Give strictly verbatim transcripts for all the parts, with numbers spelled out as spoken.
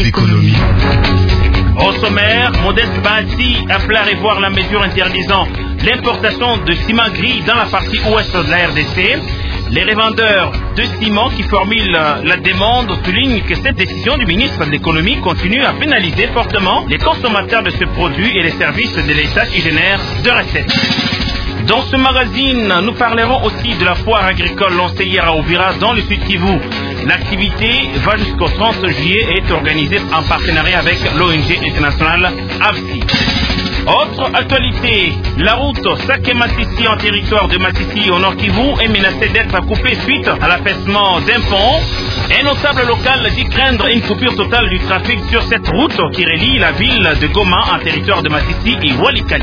l'économie. Au sommaire, Modeste Bati appelle à revoir la mesure interdisant l'importation de ciment gris dans la partie ouest de la R D C. Les revendeurs de ciment qui formulent la demande soulignent que cette décision du ministre de l'économie continue à pénaliser fortement les consommateurs de ce produit et les services de l'État qui génèrent de recettes. Dans ce magazine, nous parlerons aussi de la foire agricole lancée hier à Uvira dans le Sud Kivu. L'activité va jusqu'au trente juillet et est organisée en partenariat avec l'O N G internationale A V S I. Autre actualité, la route Sake-Massissi en territoire de Massissi au Nord Kivu est menacée d'être coupée suite à l'affaissement d'un pont. Un notable local dit craindre une coupure totale du trafic sur cette route qui relie la ville de Goma en territoire de Massissi et Walikale.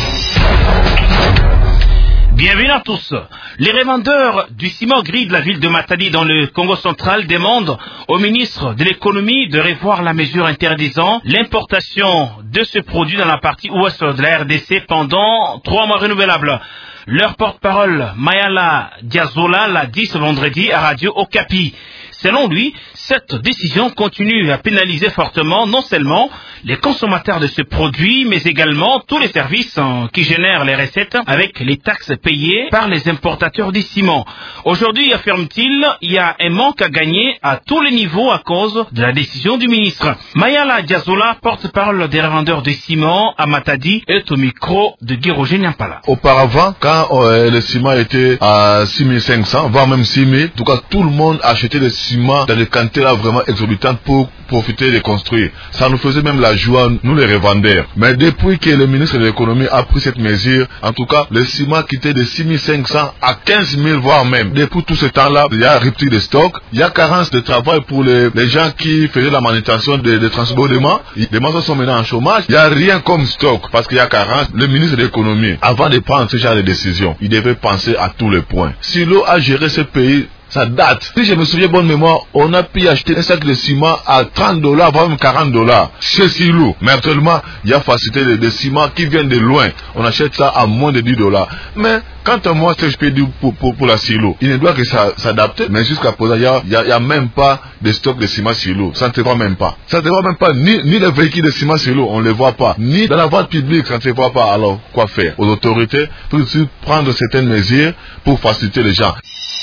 Bienvenue à tous. Les revendeurs du ciment gris de la ville de Matadi dans le Congo central demandent au ministre de l'économie de revoir la mesure interdisant l'importation de ce produit dans la partie ouest de la R D C pendant trois mois renouvelables. Leur porte-parole, Mayala Diazola, l'a dit ce vendredi à Radio Okapi. Selon lui, cette décision continue à pénaliser fortement non seulement les consommateurs de ce produit, mais également tous les services qui génèrent les recettes avec les taxes payées par les importateurs du ciment. Aujourd'hui, affirme-t-il, il y a un manque à gagner à tous les niveaux à cause de la décision du ministre. Mayala Diazola, porte-parole des revendeurs de ciment à Matadi, est au micro de Guy Roger Nyampala. Auparavant, quand euh, le ciment était à six mille cinq cents, voire même six mille, en tout cas tout le monde achetait le ciment dans des quantités là vraiment exorbitantes pour profiter de construire. Ça nous faisait même la joie, nous les revendeurs. Mais depuis que le ministre de l'économie a pris cette mesure, en tout cas, le ciment quittait de six mille cinq cents à quinze mille, voire même. Depuis tout ce temps-là, il y a rupture de stock, il y a carence de travail pour les, les gens qui faisaient la manutention des de transbordements. Les maçons sont maintenant en chômage. Il n'y a rien comme stock parce qu'il y a carence. Le ministre de l'économie, avant de prendre ce genre de décision, il devait penser à tous les points. Si l'eau a géré ce pays, ça date. Si je me souviens bonne mémoire, on a pu acheter un sac de ciment à trente dollars, voire même quarante dollars. Chez Silou. Mais actuellement, il y a facilité de, de ciment qui viennent de loin. On achète ça à moins de dix dollars. Mais, quant à moi, ce que je peux dire pour, pour, pour la Silo, il ne doit que s'adapter. Mais jusqu'à présent, il n'y a, y a, y a même pas de stock de ciment Silo. Ça ne se voit même pas. Ça ne se voit même pas. Ni, ni les véhicules de ciment Silo, on ne les voit pas. Ni dans la vente publique, ça ne se voit pas. Alors, quoi faire? Aux autorités, pour prendre certaines mesures pour faciliter les gens.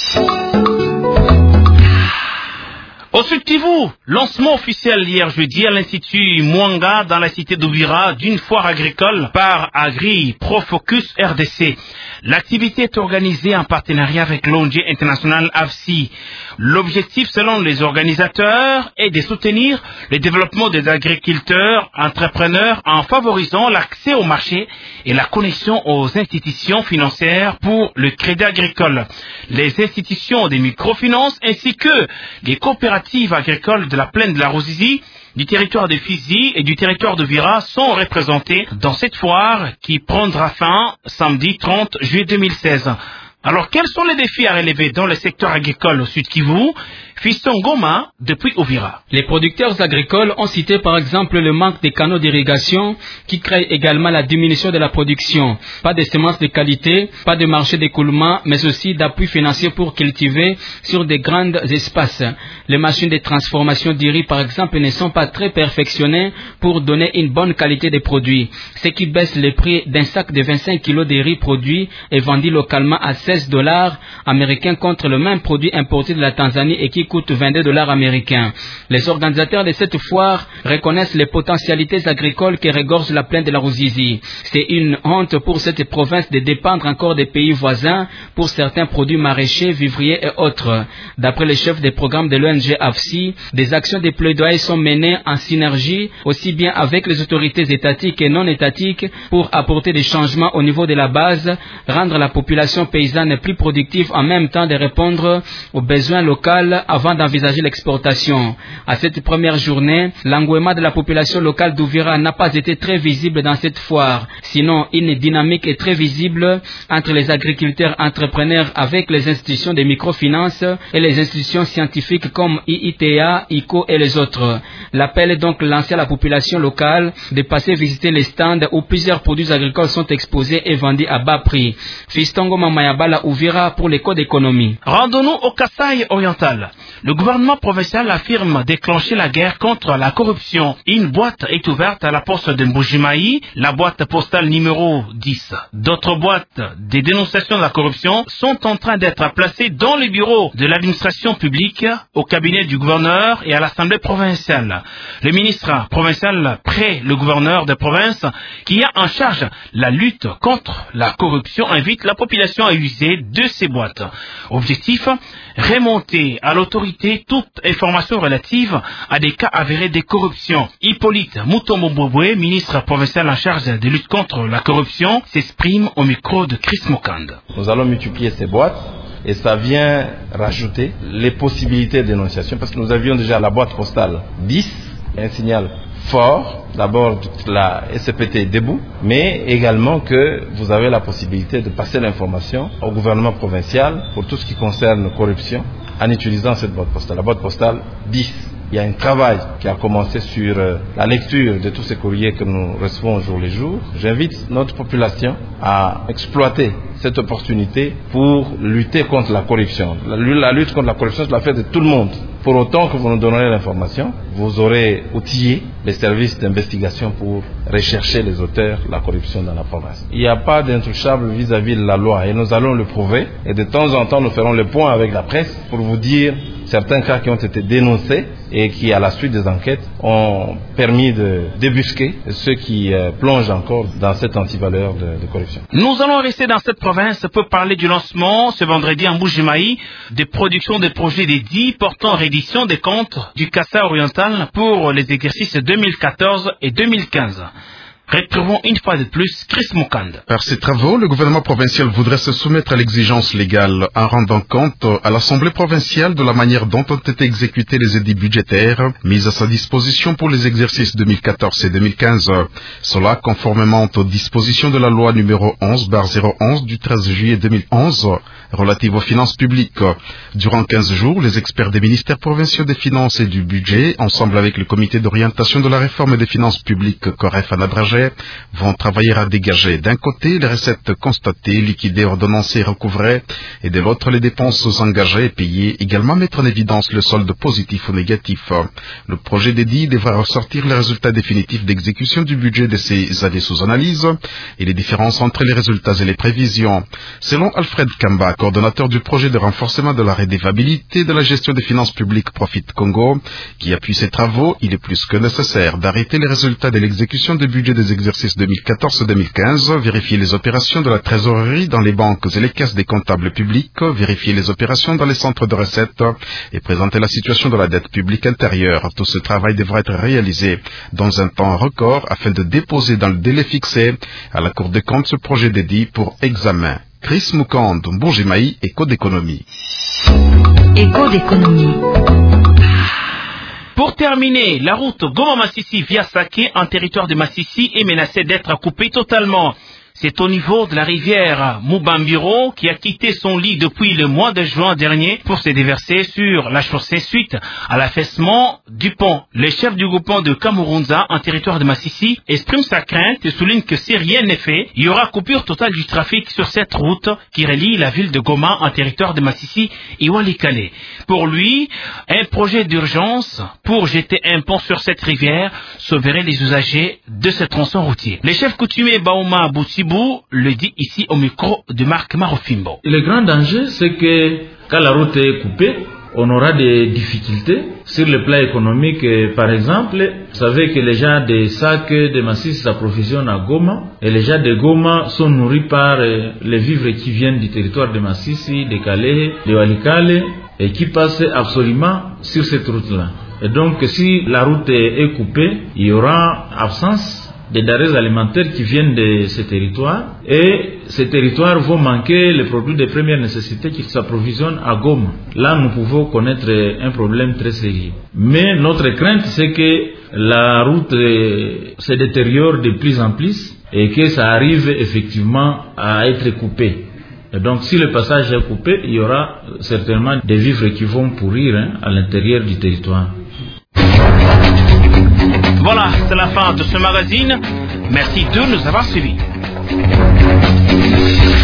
Au Sud Kivu, lancement officiel hier jeudi à l'Institut Mwanga dans la cité d'Uvira d'une foire agricole par Agri Pro Focus R D C. L'activité est organisée en partenariat avec l'O N G internationale A V S I. L'objectif, selon les organisateurs, est de soutenir le développement des agriculteurs, entrepreneurs en favorisant l'accès au marché et la connexion aux institutions financières pour le crédit agricole. Les institutions des microfinances ainsi que les coopératives agricoles de la plaine de la Ruzizi, du territoire de Fizi et du territoire de Vira sont représentés dans cette foire qui prendra fin samedi trente juillet deux mille seize. Alors, quels sont les défis à relever dans le secteur agricole au Sud Kivu? Fiston Goma, depuis Uvira. Les producteurs agricoles ont cité par exemple le manque des canaux d'irrigation qui crée également la diminution de la production. Pas de semences de qualité, pas de marché d'écoulement, mais aussi d'appui financier pour cultiver sur des grands espaces. Les machines de transformation du riz par exemple ne sont pas très perfectionnées pour donner une bonne qualité de produits. Ce qui baisse le prix d'un sac de vingt-cinq kilos de riz produit et vendu localement à seize dollars américains contre le même produit importé de la Tanzanie et qui coûte vingt-deux dollars américains. Les organisateurs de cette foire reconnaissent les potentialités agricoles qui regorgent la plaine de la Ruzizi. C'est une honte pour cette province de dépendre encore des pays voisins pour certains produits maraîchers, vivriers et autres. D'après le chef des programmes de l'O N G A V S I, des actions de plaidoyer sont menées en synergie aussi bien avec les autorités étatiques et non étatiques pour apporter des changements au niveau de la base, rendre la population paysanne plus productive en même temps de répondre aux besoins locaux avant d'envisager l'exportation. À cette première journée, l'engouement de la population locale d'Uvira n'a pas été très visible dans cette foire. Sinon, une dynamique est très visible entre les agriculteurs entrepreneurs avec les institutions de microfinance et les institutions scientifiques comme I I T A, I C O et les autres. L'appel est donc lancé à la population locale de passer visiter les stands où plusieurs produits agricoles sont exposés et vendus à bas prix. Fistongo Mamayabala Uvira pour l'éco d'économie. Rendons-nous au Kasaï oriental. Le gouvernement provincial affirme déclencher la guerre contre la corruption. Une boîte est ouverte à la poste de Mbujimayi, la boîte postale numéro dix. D'autres boîtes des dénonciations de la corruption sont en train d'être placées dans les bureaux de l'administration publique, au cabinet du gouverneur et à l'Assemblée provinciale. Le ministre provincial près le gouverneur de province, qui a en charge la lutte contre la corruption, invite la population à user de ces boîtes. Objectif, remonter à l'autorité toute information relative à des cas avérés de corruption. Hippolyte Mutombo-Boué, ministre provincial en charge de lutte contre la corruption, s'exprime au micro de Chris Mokande. Nous allons multiplier ces boîtes et ça vient rajouter les possibilités de dénonciation parce que nous avions déjà la boîte postale dix, un signal fort, d'abord la S C P T debout, mais également que vous avez la possibilité de passer l'information au gouvernement provincial pour tout ce qui concerne la corruption en utilisant cette boîte postale, la boîte postale dix. Il y a un travail qui a commencé sur la lecture de tous ces courriers que nous recevons au jour le jour. J'invite notre population à exploiter cette opportunité pour lutter contre la corruption. La lutte contre la corruption, c'est l'affaire de tout le monde. Pour autant que vous nous donnerez l'information, vous aurez outillé les services d'investigation pour rechercher les auteurs de la corruption dans la province. Il n'y a pas d'intouchable vis-à-vis de la loi et nous allons le prouver. Et de temps en temps, nous ferons le point avec la presse pour vous dire certains cas qui ont été dénoncés et qui, à la suite des enquêtes, ont permis de débusquer ceux qui euh, plongent encore dans cette antivaleur de, de corruption. Nous allons rester dans cette province pour parler du lancement, ce vendredi en Mbujimayi, des productions des projets dédiés portant reddition des comptes du Kasaï oriental pour les exercices deux mille quatorze et deux mille quinze. Retrouvons une fois de plus Chris Mokande. Par ces travaux, le gouvernement provincial voudrait se soumettre à l'exigence légale en rendant compte à l'Assemblée provinciale de la manière dont ont été exécutés les édits budgétaires mis à sa disposition pour les exercices deux mille quatorze et deux mille quinze. Cela conformément aux dispositions de la loi numéro onze barre zéro onze du treize juillet deux mille onze relative aux finances publiques. Durant quinze jours, les experts des ministères provinciaux des finances et du budget, ensemble avec le comité d'orientation de la réforme des finances publiques Coref en Abragé, vont travailler à dégager d'un côté les recettes constatées, liquidées, ordonnancées, recouvrées, et de l'autre les dépenses engagées et payées, également mettre en évidence le solde positif ou négatif. Le projet dédié devra ressortir les résultats définitifs d'exécution du budget de ces années sous analyse et les différences entre les résultats et les prévisions. Selon Alfred Kamba, coordonnateur du projet de renforcement de la redevabilité de la gestion des finances publiques Profit Congo, qui appuie ces travaux, il est plus que nécessaire d'arrêter les résultats de l'exécution du budget des exercices deux mille quatorze deux mille quinze, vérifier les opérations de la trésorerie dans les banques et les caisses des comptables publics, vérifier les opérations dans les centres de recettes et présenter la situation de la dette publique intérieure. Tout ce travail devra être réalisé dans un temps record afin de déposer dans le délai fixé à la Cour des comptes ce projet dédié pour examen. Chris Mokande, Mbujimayi, Éco d'économie. Éco d'économie. Pour terminer, la route Goma-Massissi via Saké en territoire de Massissi est menacée d'être coupée totalement. C'est au niveau de la rivière Mubambiro qui a quitté son lit depuis le mois de juin dernier pour se déverser sur la chaussée suite à l'affaissement du pont. Le chef du groupement de Kamurunza en territoire de Massissi exprime sa crainte et souligne que si rien n'est fait, il y aura coupure totale du trafic sur cette route qui relie la ville de Goma en territoire de Massissi et Walikale. Pour lui, un projet d'urgence pour jeter un pont sur cette rivière sauverait les usagers de ce tronçon routier. Le chef coutumier Bauma Boutibu le dit ici au micro de Marc Marofimbo. Le grand danger, c'est que quand la route est coupée, on aura des difficultés sur le plan économique. Par exemple, vous savez que les gens des sacs de Massissi s'approvisionnent à Goma et les gens de Goma sont nourris par les vivres qui viennent du territoire de Massissi, de Calais, de Walikale et qui passent absolument sur cette route-là. Et donc, si la route est coupée, il y aura absence des denrées alimentaires qui viennent de ces territoires et ces territoires vont manquer les produits de première nécessité qui s'approvisionnent à Goma. Là, nous pouvons connaître un problème très sérieux. Mais notre crainte, c'est que la route se détériore de plus en plus et que ça arrive effectivement à être coupé. Et donc, si le passage est coupé, il y aura certainement des vivres qui vont pourrir hein, à l'intérieur du territoire. Voilà, c'est la fin de ce magazine. Merci de nous avoir suivis.